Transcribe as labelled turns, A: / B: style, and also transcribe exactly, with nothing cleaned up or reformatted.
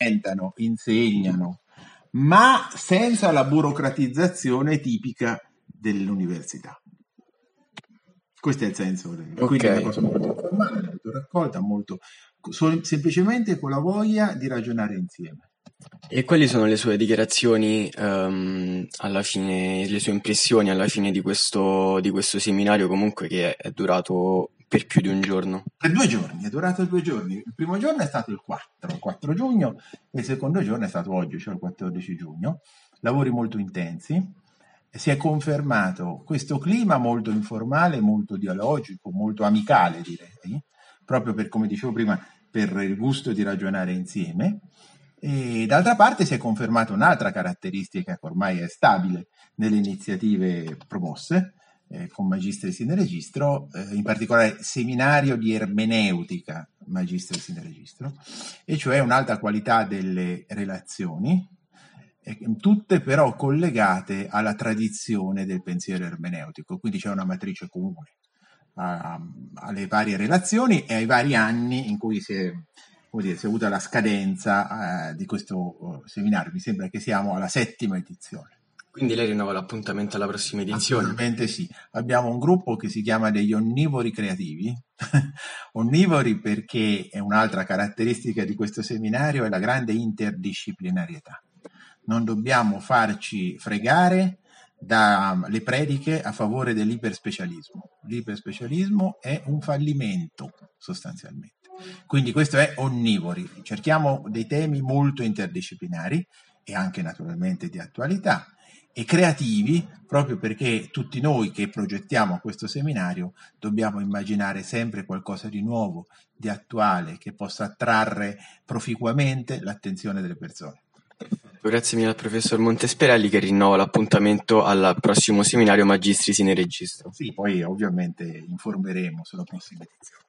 A: sperimentano, insegnano, ma senza la burocratizzazione tipica dell'università. Questo è il senso. Del...
B: Okay.
A: Quindi è una cosa molto informale, molto raccolta, molto semplicemente con la voglia di ragionare insieme.
B: E quali sono le sue dichiarazioni, um, alla fine, le sue impressioni alla fine di questo, di questo seminario, comunque, che è durato per più di un giorno?
A: Per due giorni, è durato due giorni. Il primo giorno è stato il quattro, il quattro giugno, e il secondo giorno è stato oggi, cioè il quattordici giugno. Lavori molto intensi. Si è confermato questo clima molto informale, molto dialogico, molto amicale, direi, proprio per, come dicevo prima, per il gusto di ragionare insieme. E d'altra parte si è confermata un'altra caratteristica che ormai è stabile nelle iniziative promosse eh, con Magistris in Registro, eh, in particolare seminario di ermeneutica Magistris in Registro, e cioè un'alta qualità delle relazioni, tutte però collegate alla tradizione del pensiero ermeneutico, quindi c'è una matrice comune a, alle varie relazioni e ai vari anni in cui si è, come dire, si è avuta la scadenza eh, di questo uh, seminario. Mi sembra che siamo alla settima edizione.
B: Quindi lei rinnova l'appuntamento alla prossima edizione?
A: Assolutamente sì. Abbiamo un gruppo che si chiama degli onnivori creativi. Onnivori perché è un'altra caratteristica di questo seminario, è la grande interdisciplinarietà. Non dobbiamo farci fregare dalle prediche a favore dell'iperspecialismo. L'iperspecialismo è un fallimento, sostanzialmente. Quindi questo è onnivori. Cerchiamo dei temi molto interdisciplinari e anche naturalmente di attualità, e creativi, proprio perché tutti noi che progettiamo questo seminario dobbiamo immaginare sempre qualcosa di nuovo, di attuale, che possa attrarre proficuamente l'attenzione delle persone.
B: Grazie mille al professor Montesperelli, che rinnova l'appuntamento al prossimo seminario Magistris in Registro.
A: Sì, poi ovviamente informeremo sulla prossima edizione.